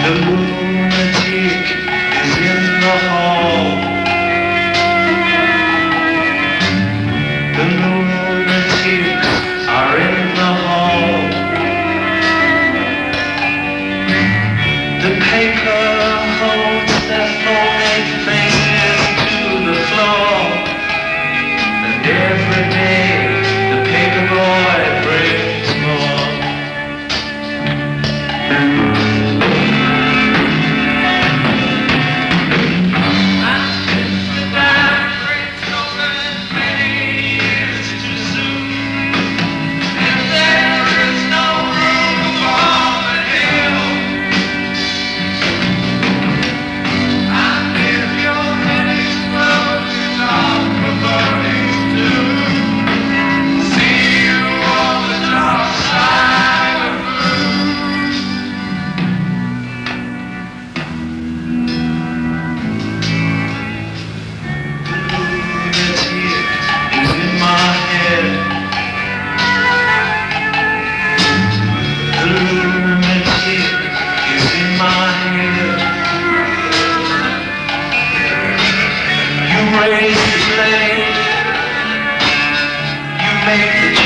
The lunatic is in the hall. The lunatics are in the hall. The paper holds their forehead fingers to the floor. And every day the paper boy brings more. Raise the blade, you make the